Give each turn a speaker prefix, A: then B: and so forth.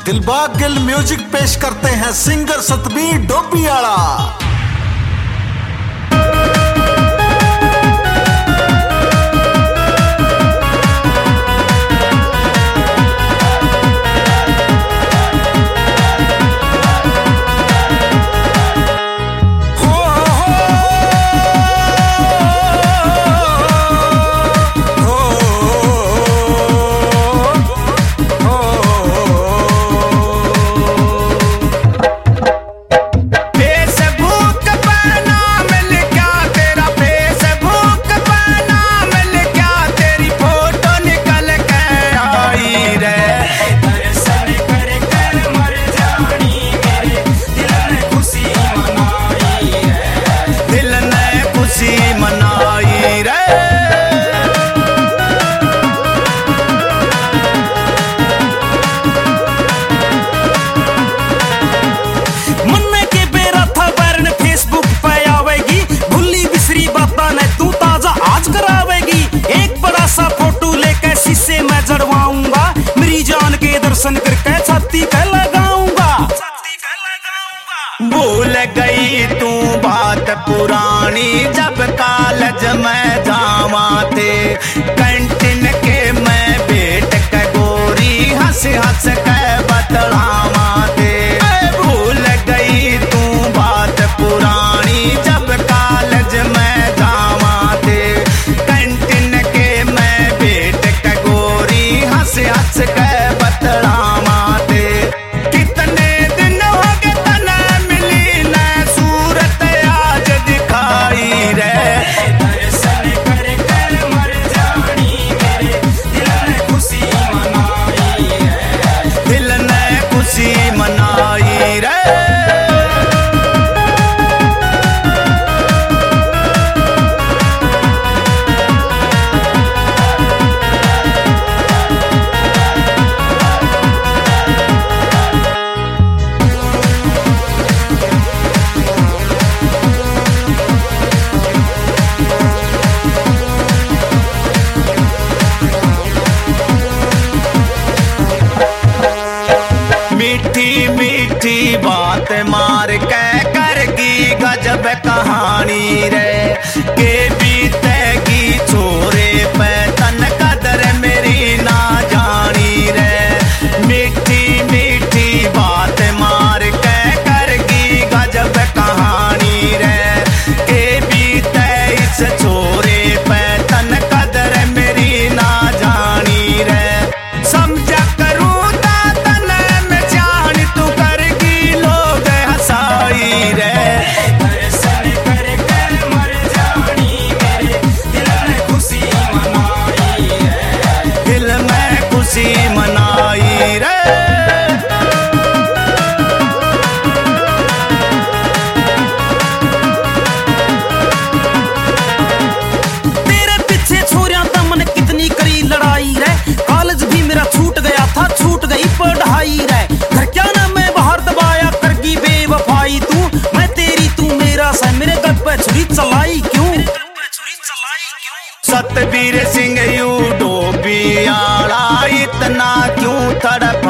A: Dilbag Gill music पेश करते हैं सिंगर सतबीर डोबियाला।
B: दर्शन करके छाती पे लगाऊंगा।
C: भूल गई तू बात पुरानी जब कॉलेज में जावा थे कैंटीन के मैं बेट के गोरी हंस हंस के बतलावा थे। भूल गई तू बात पुरानी जब कॉलेज में जावा थे कैंटीन के मैं बेट के गोरी हंस हंस के बतलावा थे। कितने दिन हो गए तना मिली न सूरत आज दिखाई रे।
B: दर्शन कर कर मर जानी मेरे दिल ने खुशी मनाई रे।
C: दिल ने खुशी मनाई रे। मीठी मीठी बात मार के करगी गजब कहानी रे। के बीतेगी छोरे पे तन कदर मेरी ना जानी रे। मीठी मीठी बात मार के करगी गजब कहानी रे। के बीते इस छोरे पे तन कदर मेरी ना जानी रे। समझा मनाई रे।
B: तेरे पीछे छोरियां तो मन कितनी करी लड़ाई रे। कॉलेज भी मेरा छूट गया था छूट गई पढ़ाई रे। घर क्या ना मैं बाहर दबाया करगी बेवफाई तू। मैं तेरी तू मेरा सा मेरे गल पे छुरी चलाई क्यों।
C: सतबीर सिंह यू डोबियाला इतना क्यों तड़प